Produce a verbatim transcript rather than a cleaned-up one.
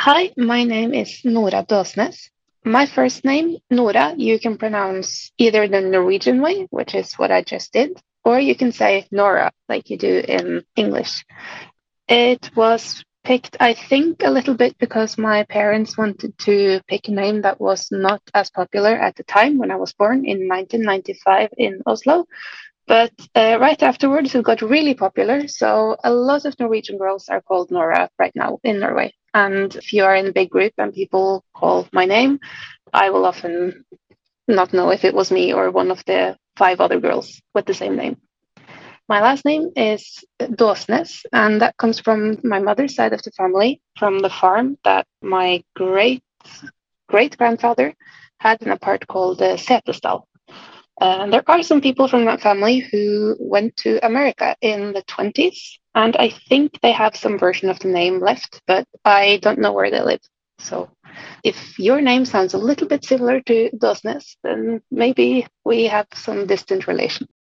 Hi, my name is Nora Døsnes. My first name, Nora, you can pronounce either the Norwegian way, which is what I just did, or you can say Nora, like you do in English. It was picked, I think, a little bit because my parents wanted to pick a name that was not as popular at the time when I was born in nineteen ninety-five in Oslo. But uh, right afterwards, it got really popular. So a lot of Norwegian girls are called Nora right now in Norway. And if you are in a big group and people call my name, I will often not know if it was me or one of the five other girls with the same name. My last name is Dåsnes, and that comes from my mother's side of the family, from the farm that my great great grandfather had in a part called uh, Setesdal. And there are some people from that family who went to America in the twenties, and I think they have some version of the name left, but I don't know where they live. So if your name sounds a little bit similar to Dosnes, then maybe we have some distant relation.